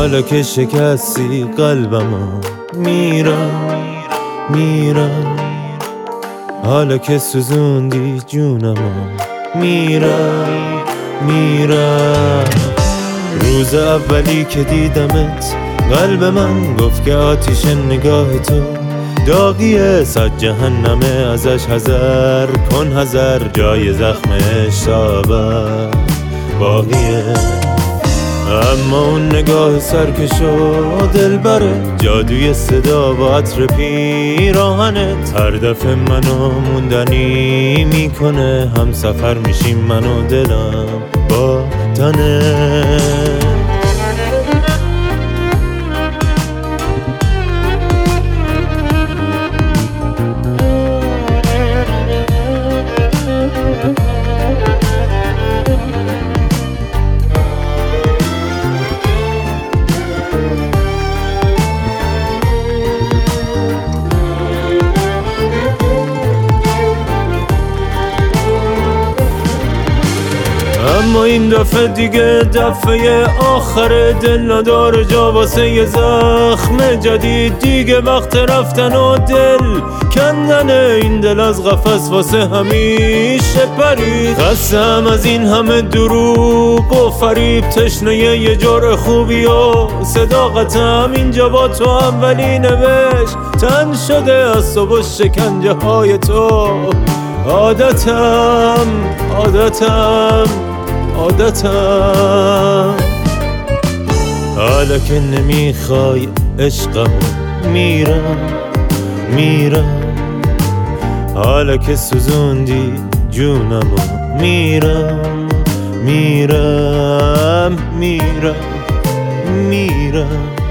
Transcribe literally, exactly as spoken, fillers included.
حالا که شکستی قلبمو میرم میرم، حالا که سوزوندی جونمو میرم میرم. روز اولی که دیدمت قلب من گفت که آتیش نگاه تو داغیه، صد جهنمه ازش حذر کن حذر، جای زخمش تابر باقیه. اما اون نگاه سرکش و دلبره، جادوی صدا با عطر پیراهنت هر دفعه منو موندنی میکنه، هم سفر میشیم من و دلم با تنه. اما این دفعه دیگه دفعه آخر، دل نداره جا واسه یه زخم جدید، دیگه وقت رفتن و دل کندن این دل از قفس واسه همیشه پرید. خستم از این همه دروغ و فریب، تشنه یه جور خوبی و صداقتم اینجا با تو هم ولی نوشت تن شده از صبح شکنجه های تو. عادتم عادتم عادتم، حالا که نمیخوای عشقمو میرم میرم، حالا که سوزوندی جونمو میرم میرم میرم میرم.